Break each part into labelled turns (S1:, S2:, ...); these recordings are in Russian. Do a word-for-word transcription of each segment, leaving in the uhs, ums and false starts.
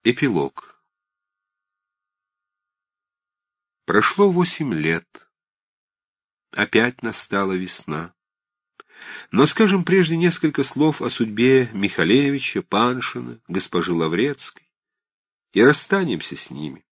S1: Эпилог. Прошло восемь лет. Опять настала весна. Но скажем прежде несколько слов о судьбе Михалевича, Паншина, госпожи Лаврецкой, и расстанемся с ними.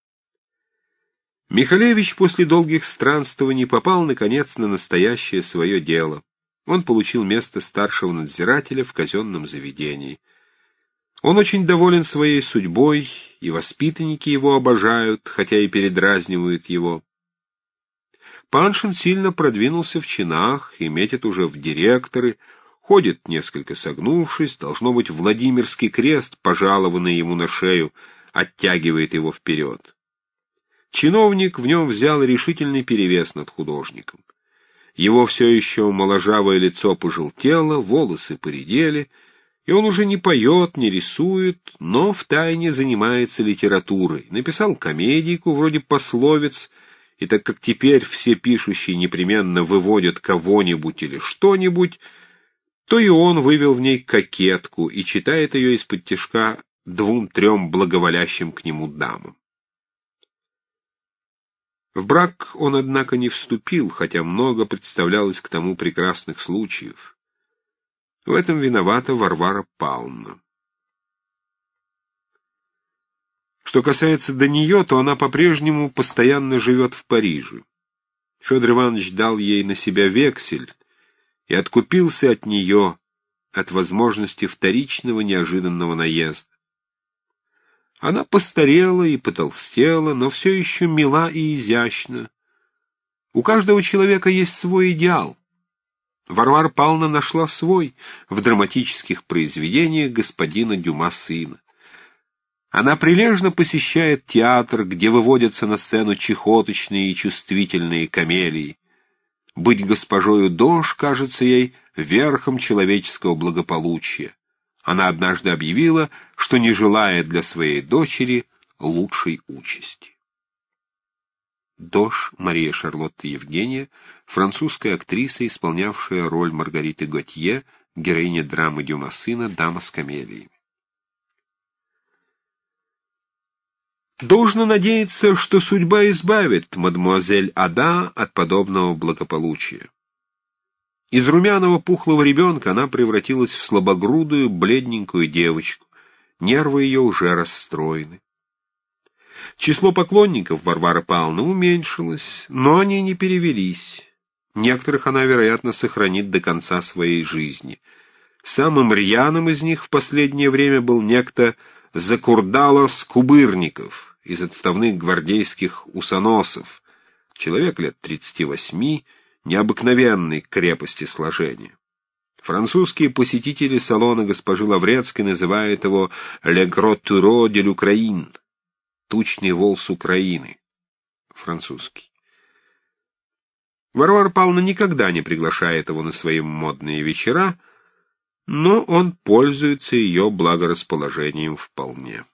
S1: Михалевич после долгих странствований попал, наконец, на настоящее свое дело. Он получил место старшего надзирателя в казенном заведении. Он очень доволен своей судьбой, и воспитанники его обожают, хотя и передразнивают его. Паншин сильно продвинулся в чинах и метит уже в директоры, ходит несколько согнувшись, должно быть, Владимирский крест, пожалованный ему на шею, оттягивает его вперед. Чиновник в нем взял решительный перевес над художником. Его все еще моложавое лицо пожелтело, волосы поредели, и он уже не поет, не рисует, но втайне занимается литературой. Написал комедийку вроде пословиц, и так как теперь все пишущие непременно выводят кого-нибудь или что-нибудь, то и он вывел в ней кокетку и читает ее исподтишка двум-трем благоволящим к нему дамам. В брак он, однако, не вступил, хотя много представлялось к тому прекрасных случаев. В этом виновата Варвара Павловна. Что касается до нее, то она по-прежнему постоянно живет в Париже. Федор Иванович дал ей на себя вексель и откупился от нее, от возможности вторичного неожиданного наезда. Она постарела и потолстела, но все еще мила и изящна. У каждого человека есть свой идеал. Варвара Павловна нашла свой в драматических произведениях господина Дюма сына. Она прилежно посещает театр, где выводятся на сцену чехоточные и чувствительные камелии. Быть госпожою Дош кажется ей верхом человеческого благополучия. Она однажды объявила, что не желает для своей дочери лучшей участи. Дош Мария Шарлотта Евгения, французская актриса, исполнявшая роль Маргариты Готье, героиня драмы Дюма сына «Дама с камелиями». Должно надеяться, что судьба избавит мадемуазель Ада от подобного благополучия. Из румяного пухлого ребенка она превратилась в слабогрудую, бледненькую девочку. Нервы ее уже расстроены. Число поклонников Варвары Павловны уменьшилось, но они не перевелись. Некоторых она, вероятно, сохранит до конца своей жизни. Самым рьяным из них в последнее время был некто Закурдалос Кубырников из отставных гвардейских усоносов, человек лет тридцати восьми, необыкновенной крепости сложения. Французские посетители салона госпожи Лаврецкой называют его «le gros taureau de l'Ukraine», «тучный вол с Украины», французский. Варвара Павловна никогда не приглашает его на свои модные вечера, но он пользуется ее благорасположением вполне.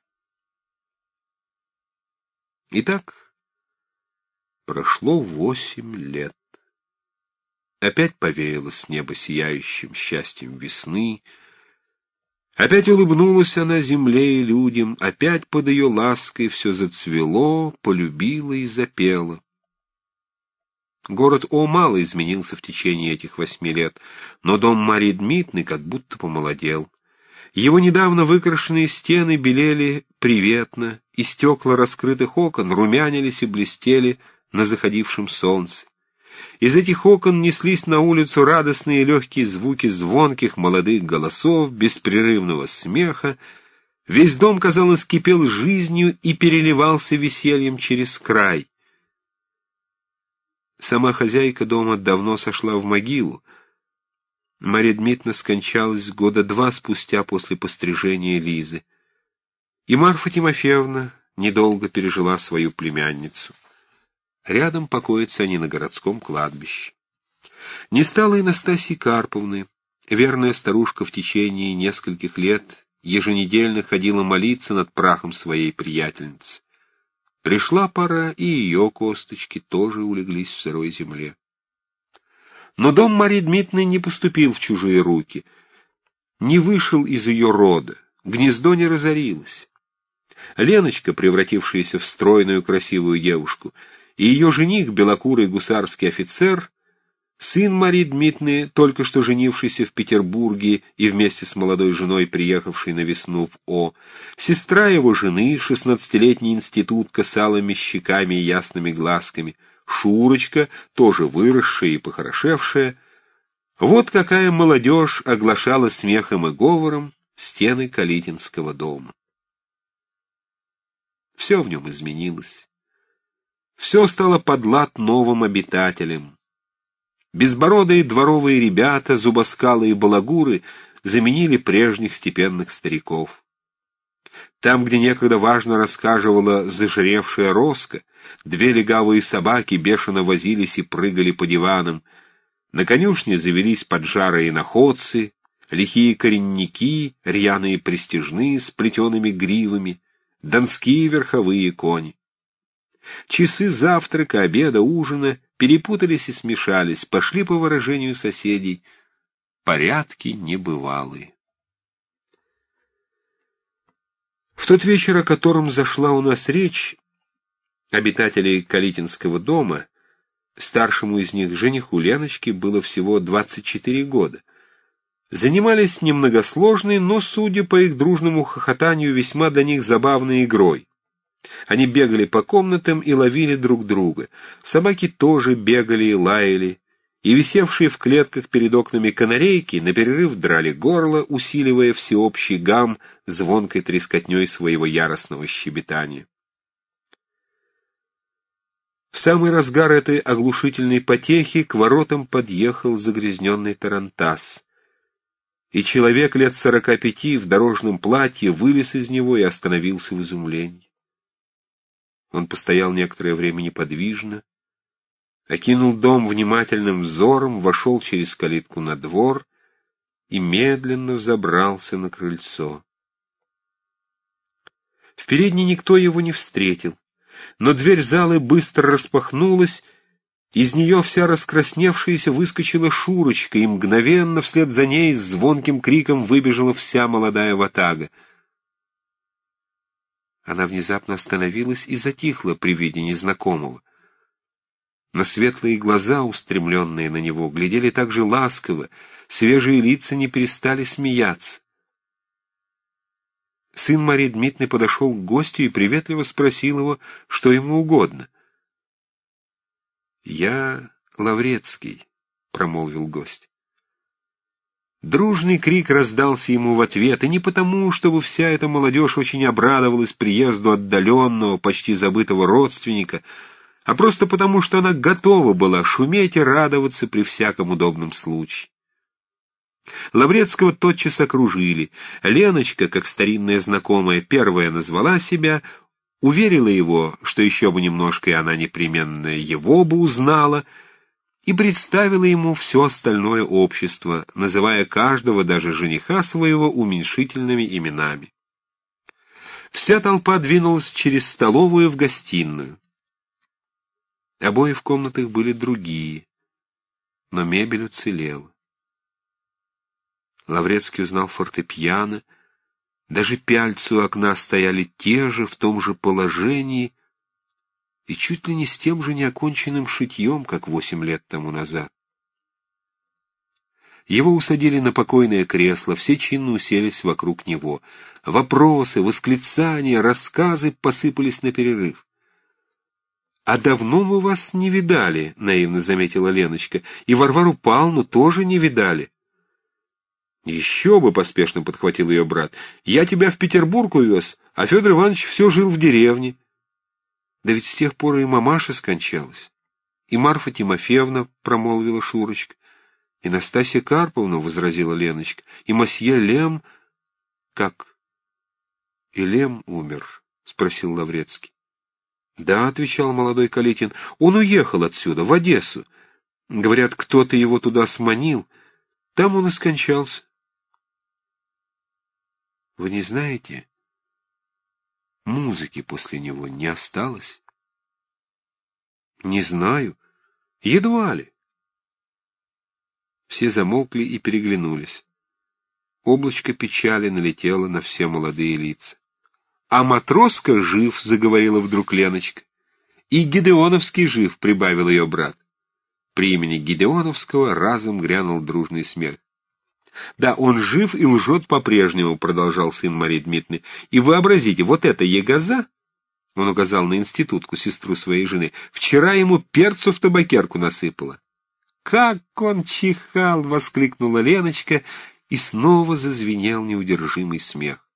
S1: Итак, прошло восемь лет. Опять повеяло с неба сияющим счастьем весны, опять улыбнулась она земле и людям, опять под ее лаской все зацвело, полюбило и запело. Город О мало изменился в течение этих восьми лет, но дом Марьи Дмитриевны как будто помолодел. Его недавно выкрашенные стены белели приветно, и стекла раскрытых окон румянились и блестели на заходившем солнце. Из этих окон неслись на улицу радостные легкие звуки звонких молодых голосов, беспрерывного смеха. Весь дом, казалось, кипел жизнью и переливался весельем через край. Сама хозяйка дома давно сошла в могилу. Марья Дмитриевна скончалась года два спустя после пострижения Лизы. И Марфа Тимофеевна недолго пережила свою племянницу. Рядом покоятся они на городском кладбище. Не стало и Настасьи Карповны. Верная старушка в течение нескольких лет еженедельно ходила молиться над прахом своей приятельницы. Пришла пора, и ее косточки тоже улеглись в сырой земле. Но дом Марьи Дмитриевны не поступил в чужие руки, не вышел из ее рода, гнездо не разорилось. Леночка, превратившаяся в стройную красивую девушку, и ее жених, белокурый гусарский офицер, сын Марии Дмитриевны, только что женившийся в Петербурге и вместе с молодой женой приехавший на весну в О, сестра его жены, шестнадцатилетняя институтка с алыми щеками и ясными глазками, Шурочка, тоже выросшая и похорошевшая. Вот какая молодежь оглашала смехом и говором стены Калитинского дома. Все в нем изменилось. Все стало под лад новым обитателям. Безбородые дворовые ребята, зубоскалы и балагуры заменили прежних степенных стариков. Там, где некогда важно рассказывала зажиревшая Роска, две легавые собаки бешено возились и прыгали по диванам. На конюшне завелись поджарые находцы, лихие коренники, рьяные престижные с плетеными гривами, донские верховые кони. Часы завтрака, обеда, ужина перепутались и смешались, пошли, по выражению соседей, порядки небывалые. В тот вечер, о котором зашла у нас речь, обитателей Калитинского дома, старшему из них, жениху Леночки, было всего двадцать четыре года, занимались немногосложной, но, судя по их дружному хохотанию, весьма для них забавной игрой. Они бегали по комнатам и ловили друг друга. Собаки тоже бегали и лаяли, и висевшие в клетках перед окнами канарейки на перерыв драли горло, усиливая всеобщий гам звонкой трескотней своего яростного щебетания. В самый разгар этой оглушительной потехи к воротам подъехал загрязненный тарантас, и человек лет сорока пяти в дорожном платье вылез из него и остановился в изумлении. Он постоял некоторое время неподвижно, окинул дом внимательным взором, вошел через калитку на двор и медленно взобрался на крыльцо. В передней никто его не встретил, но дверь залы быстро распахнулась, из нее вся раскрасневшаяся выскочила Шурочка, и мгновенно вслед за ней с звонким криком выбежала вся молодая ватага. Она внезапно остановилась и затихла при виде незнакомого. Но светлые глаза, устремленные на него, глядели так же ласково, свежие лица не перестали смеяться. Сын Марии Дмитриевны подошел к гостю и приветливо спросил его, что ему угодно. — Я Лаврецкий, — промолвил гость. Дружный крик раздался ему в ответ, и не потому, чтобы вся эта молодежь очень обрадовалась приезду отдаленного, почти забытого родственника, а просто потому, что она готова была шуметь и радоваться при всяком удобном случае. Лаврецкого тотчас окружили. Леночка, как старинная знакомая, первая назвала себя, уверила его, что еще бы немножко и она непременно его бы узнала, и представила ему все остальное общество, называя каждого, даже жениха своего, уменьшительными именами. Вся толпа двинулась через столовую в гостиную. Обои в комнатах были другие, но мебель уцелела. Лаврецкий узнал фортепиано, даже пяльцы у окна стояли те же, в том же положении, и чуть ли не с тем же неоконченным шитьем, как восемь лет тому назад. Его усадили на покойное кресло, все чинно уселись вокруг него. Вопросы, восклицания, рассказы посыпались на перерыв. «А давно мы вас не видали», — наивно заметила Леночка, — «и Варвару Павловну тоже не видали». «Еще бы», — поспешно подхватил ее брат, — «я тебя в Петербург увез, а Федор Иванович все жил в деревне». «Да ведь с тех пор и мамаша скончалась, и Марфа Тимофеевна», — промолвила Шурочка. «И Настасья Карповна», — возразила Леночка, — «и мосье Лем...» «Как? И Лем умер?» — спросил Лаврецкий. «Да», — отвечал молодой Калитин, — «он уехал отсюда, в Одессу. Говорят, кто-то его туда сманил. Там он и скончался». «Вы не знаете, музыки после него не осталось?» «Не знаю. Едва ли». Все замолкли и переглянулись. Облачко печали налетело на все молодые лица. «А Матроска жив», — заговорила вдруг Леночка. «И Гедеоновский жив», — прибавил ее брат. При имени Гедеоновского разом грянул дружный смех. «Да, он жив и лжет по-прежнему», — продолжал сын Марьи Дмитриевны. «И вообразите, вот эта ягоза», — он указал на институтку, сестру своей жены, — «вчера ему перцу в табакерку насыпала». «Как он чихал!» — воскликнула Леночка, и снова зазвенел неудержимый смех.